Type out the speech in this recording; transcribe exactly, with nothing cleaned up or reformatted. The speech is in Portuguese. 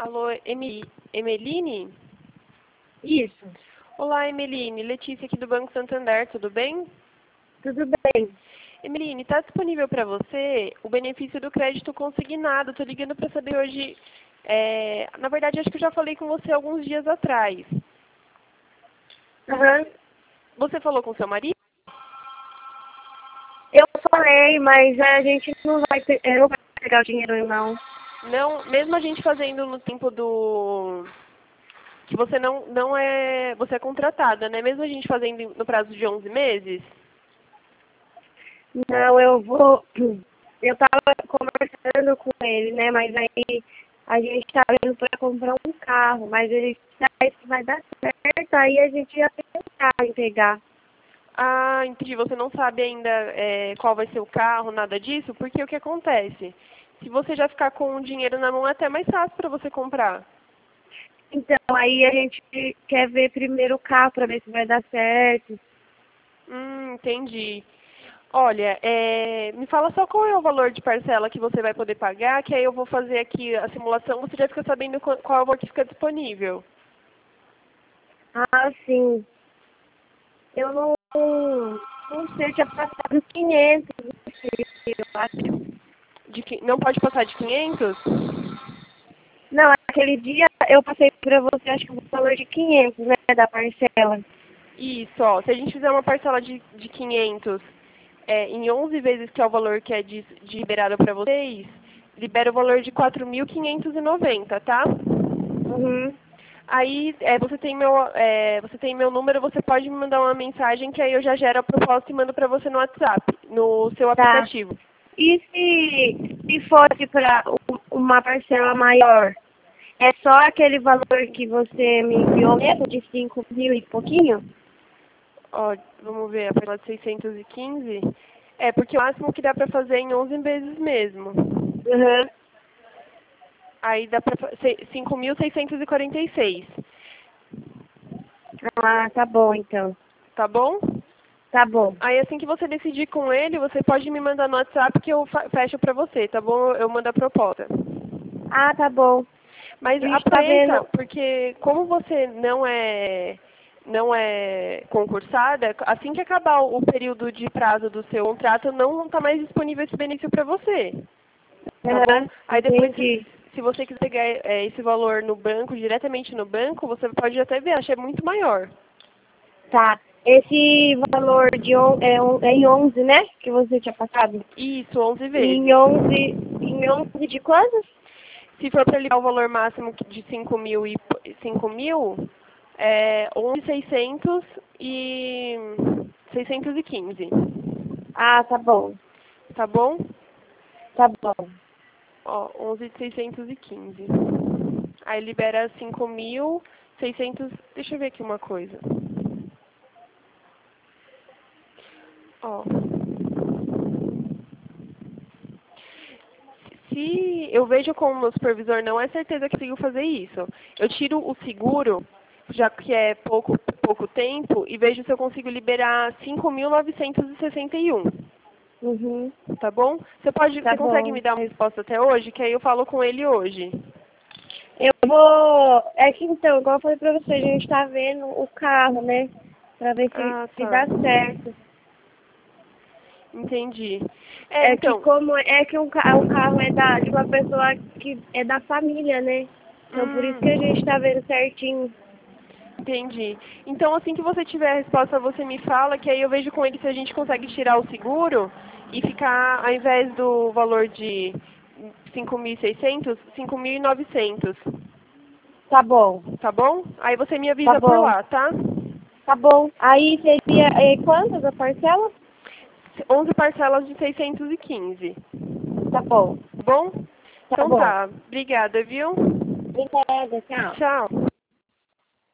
Alô, Emi- Emeline? Isso, Olá, Emeline. Letícia aqui do Banco Santander, tudo bem? tudo bem. Emeline, está disponível para você o benefício do crédito consignado. Estou ligando para saber hoje... é, na verdade, acho que eu já falei com você alguns dias atrás. Aham. Você falou com seu marido? Eu falei, mas a gente não vai, pe- eu não vai pegar o dinheiro, não. Não, mesmo a gente fazendo no tempo do... que você não, não é... Você é contratada, né? Mesmo a gente fazendo no prazo de onze meses? Não, eu vou. Eu tava conversando com ele, né? Mas aí a gente tá vendo pra comprar um carro, mas ele sabe que vai dar certo, aí a gente ia tentar em pegar. Ah, entendi. Você não sabe ainda é, qual vai ser o carro, nada disso? Porque o que acontece? Se você já ficar com o dinheiro na mão, é até mais fácil para você comprar. Então, aí a gente quer ver primeiro o carro pra ver se vai dar certo. Hum, entendi. Olha, é, me fala só qual é o valor de parcela que você vai poder pagar, que aí eu vou fazer aqui a simulação, você já fica sabendo qual qual é o valor que fica disponível. Ah, sim. Eu não, não sei, eu tinha passado quinhentos, não sei, eu acho. De, qui- não pode passar de quinhentos? Não, aquele dia eu passei pra você, acho que o valor de quinhentos, né, da parcela. Isso, ó. Se a gente fizer uma parcela de, de quinhentos é, em onze vezes, que é o valor que é de, de liberado para vocês, libera o valor de quatro mil quinhentos e noventa, tá? Uhum. Aí é, você, tem meu, é, você tem meu número, você pode me mandar uma mensagem que aí eu já gero a proposta e mando para você no WhatsApp, no seu Tá. aplicativo. E se, se fosse para uma parcela maior, é só aquele valor que você me enviou mesmo, de cinco mil e pouquinho? Ó, vamos ver, a parcela de seiscentos e quinze. É, porque o máximo que dá para fazer é em onze vezes mesmo. Uhum. Aí dá para cinco mil seiscentos e quarenta e seis, Ah, tá bom então. tá bom? Tá bom. Aí assim que você decidir com ele, você pode me mandar no WhatsApp que eu fa- fecho pra você, tá bom? Eu mando a proposta. Ah, tá bom. Mas A gente tá apressa, vendo. porque como você não é não é concursada, assim que acabar o período de prazo do seu contrato, não está mais disponível esse benefício para você, tá bom? Uhum. Aí depois, se, Entendi. se você quiser pegar é, esse valor no banco, diretamente no banco, você pode até ver, acho que é muito maior. Tá. Esse valor de on, é, on- é em onze, né? Que você tinha passado? Isso, onze Em vezes. onze, em onze de quantos? Se for para ligar o valor máximo de cinco mil, e, cinco mil é onze mil seiscentos e seiscentos e quinze, Ah, tá bom. tá bom? Tá bom. Ó, onze mil seiscentos e quinze. Aí libera cinco mil seiscentos, deixa eu ver aqui uma coisa. Ó. Se eu vejo como meu supervisor não é certeza que consigo fazer isso. Eu tiro o seguro, já que é pouco, pouco tempo, e vejo se eu consigo liberar cinco mil novecentos e sessenta e um, Uhum. tá bom? Você pode, Tá você consegue bom. me dar uma resposta até hoje, que aí eu falo com ele hoje. Eu vou. É que então, igual eu falei pra você, a gente tá vendo o carro, né? Pra ver se, Ah, se tá. dá certo. Entendi. É, É que então. como é que um, ca- o carro é da, de uma pessoa que é da família, né? Então por isso que a gente Hum, tá vendo certinho. entendi. Então, assim que você tiver a resposta, você me fala, que aí eu vejo com ele se a gente consegue tirar o seguro e ficar, ao invés do valor de cinco mil e seiscentos, cinco mil e novecentos, Tá bom, tá bom? Aí você me tá avisa por bom, lá, tá? tá bom. Aí seria é, quantas a parcela? onze parcelas de seiscentos e quinze, Tá bom, tá bom? tá Então bom. tá. Obrigada, viu? Obrigada, tchau. Tchau.